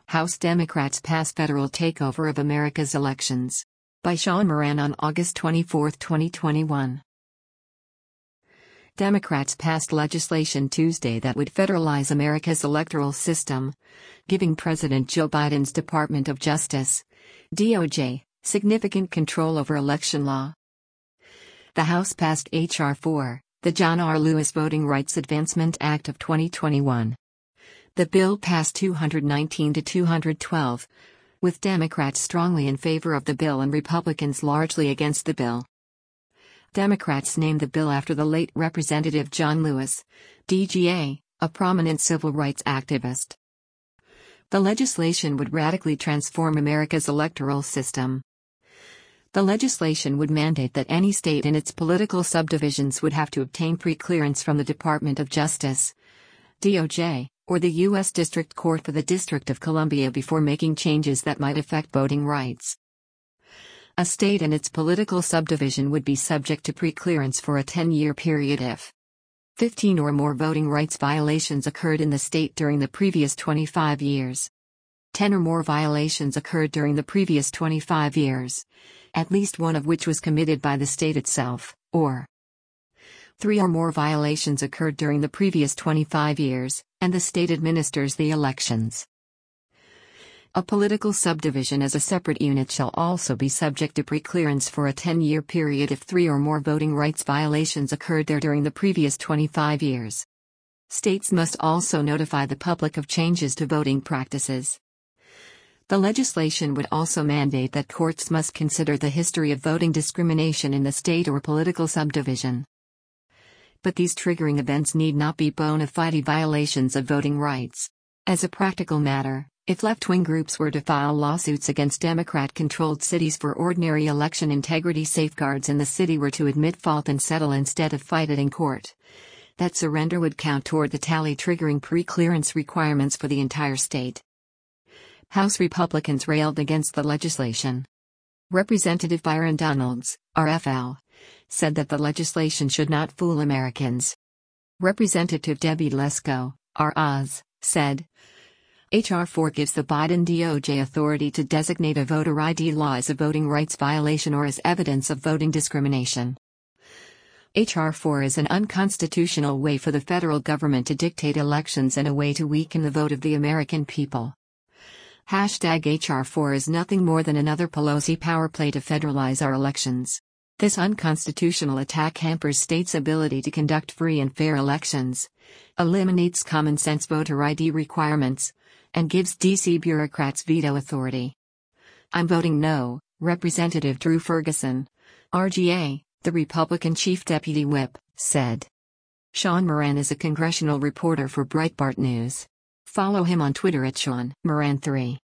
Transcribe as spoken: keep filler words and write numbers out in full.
House Democrats pass federal takeover of America's elections. By Sean Moran on August twenty-fourth, twenty twenty-one. Democrats passed legislation Tuesday that would federalize America's electoral system, giving President Joe Biden's Department of Justice, D O J, significant control over election law. The House passed H R four, the John R. Lewis Voting Rights Advancement Act of twenty twenty-one. The bill passed two hundred nineteen to two hundred twelve, with Democrats strongly in favor of the bill and Republicans largely against the bill. Democrats named the bill after the late Representative John Lewis, D G A, a prominent civil rights activist. The legislation would radically transform America's electoral system. The legislation would mandate that any state and its political subdivisions would have to obtain pre-clearance from the Department of Justice, D O J, or the U S District Court for the District of Columbia before making changes that might affect voting rights. A state and its political subdivision would be subject to pre-clearance for a ten-year period if fifteen or more voting rights violations occurred in the state during the previous twenty-five years. ten or more violations occurred during the previous twenty-five years, at least one of which was committed by the state itself, or three or more violations occurred during the previous twenty-five years, and the state administers the elections. A political subdivision as a separate unit shall also be subject to pre-clearance for a ten-year period if three or more voting rights violations occurred there during the previous twenty-five years. States must also notify the public of changes to voting practices. The legislation would also mandate that courts must consider the history of voting discrimination in the state or political subdivision. But these triggering events need not be bona fide violations of voting rights. As a practical matter, if left-wing groups were to file lawsuits against Democrat-controlled cities for ordinary election integrity safeguards and the city were to admit fault and settle instead of fight it in court, that surrender would count toward the tally triggering pre-clearance requirements for the entire state. House Republicans railed against the legislation. Representative Byron Donalds, R F L, said that the legislation should not fool Americans. Representative Debbie Lesko, R Oz, said, H R four gives the Biden D O J authority to designate a voter I D law as a voting rights violation or as evidence of voting discrimination. H R four is an unconstitutional way for the federal government to dictate elections and a way to weaken the vote of the American people. Hashtag H R four is nothing more than another Pelosi power play to federalize our elections. This unconstitutional attack hampers states' ability to conduct free and fair elections, eliminates common-sense voter I D requirements, and gives D C bureaucrats veto authority. I'm voting no, Representative Drew Ferguson, R G A, the Republican chief deputy whip, said. Sean Moran is a congressional reporter for Breitbart News. Follow him on Twitter at Sean Moran three.